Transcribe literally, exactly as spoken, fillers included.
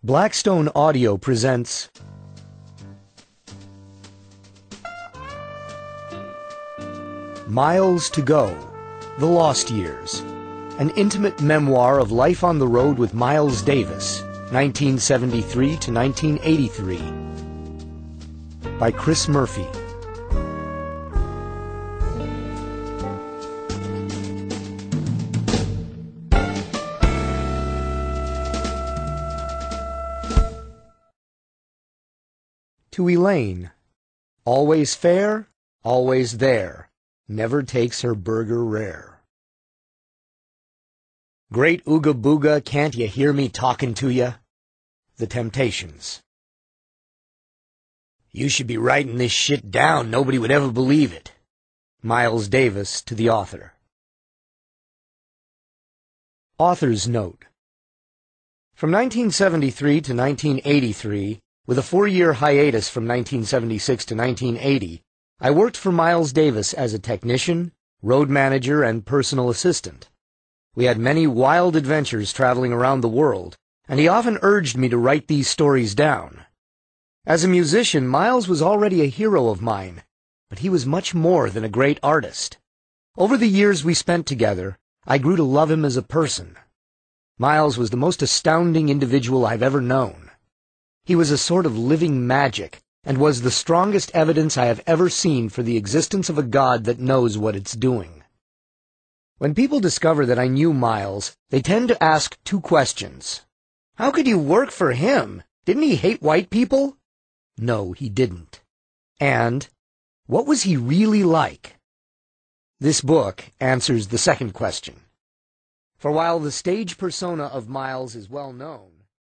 Blackstone Audio presents Miles to Go, The Lost Years, an intimate memoir of life on the road with Miles Davis, nineteen seventy-three to nineteen eighty-three, by Chris Murphy. To Elaine, always fair, always there, never takes her burger rare. Great Ooga Booga, can't you hear me talking to ya? The Temptations. You should be writing this shit down, nobody would ever believe it. Miles Davis to the author. Author's note. From nineteen seventy-three to nineteen eighty-three, with a four-year hiatus from nineteen seventy-six to nineteen eighty, I worked for Miles Davis as a technician, road manager, and personal assistant. We had many wild adventures traveling around the world, and he often urged me to write these stories down. As a musician, Miles was already a hero of mine, but he was much more than a great artist. Over the years we spent together, I grew to love him as a person. Miles was the most astounding individual I've ever known. He was a sort of living magic, and was the strongest evidence I have ever seen for the existence of a God that knows what it's doing. When people discover that I knew Miles, they tend to ask two questions. How could you work for him? Didn't he hate white people? No, he didn't. And, what was he really like? This book answers the second question. For while the stage persona of Miles is well known,